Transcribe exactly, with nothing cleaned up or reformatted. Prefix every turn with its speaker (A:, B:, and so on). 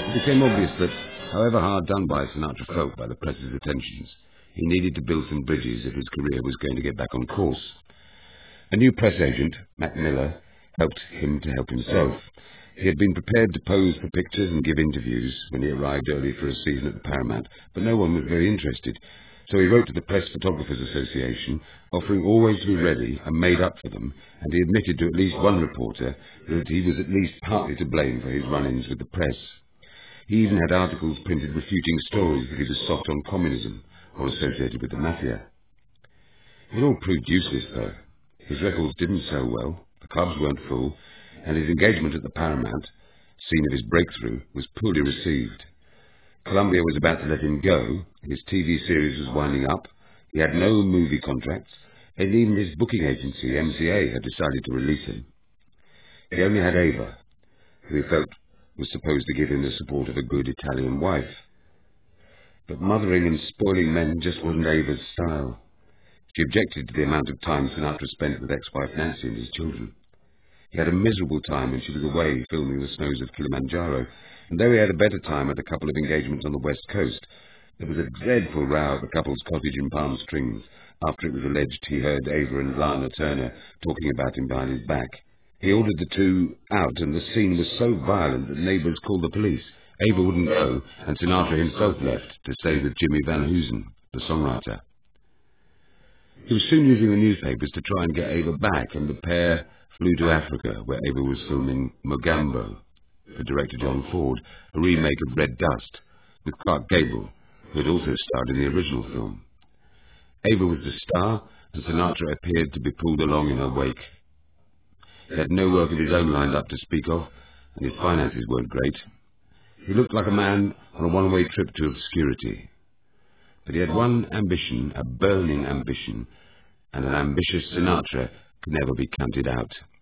A: It became obvious that, however hard done by, Sinatra felt by the press's attentions, he needed to build some bridges if his career was going to get back on course. A new press agent, Mac Miller, helped him to help himself. He had been prepared to pose for pictures and give interviews when he arrived early for a season at the Paramount, but no one was very interested. So he wrote to the Press Photographers Association, offering always to be ready and made up for them, and he admitted to at least one reporter that he was at least partly to blame for his run-ins with the press. He even had articles printed refuting stories that he was soft on communism or associated with the mafia. It all proved useless, though. His records didn't sell well, the clubs weren't full, and his engagement at the Paramount, scene of his breakthrough, was poorly received. Columbia was about to let him go, his T V series was winding up, he had no movie contracts, and even his booking agency, M C A, had decided to release him. He only had Ava, who he felt was supposed to give him the support of a good Italian wife. But mothering and spoiling men just wasn't Ava's style. She objected to the amount of time Sinatra spent with ex-wife Nancy and his children. He had a miserable time when she was away filming the snows of Kilimanjaro, and though he had a better time at a couple of engagements on the West Coast, there was a dreadful row at the couple's cottage in Palm Springs after it was alleged he heard Ava and Lana Turner talking about him behind his back. He ordered the two out, and the scene was so violent that neighbours called the police. Ava wouldn't go, and Sinatra himself left to stay with Jimmy Van Heusen, the songwriter. He was soon using the newspapers to try and get Ava back, and the pair flew to Africa, where Ava was filming Mogambo, for director John Ford, a remake of Red Dust, with Clark Gable, who had also starred in the original film. Ava was the star, and Sinatra appeared to be pulled along in her wake. He had no work of his own lined up to speak of, and his finances weren't great. He looked like a man on a one-way trip to obscurity. But he had one ambition, a burning ambition, and an ambitious Sinatra could never be counted out.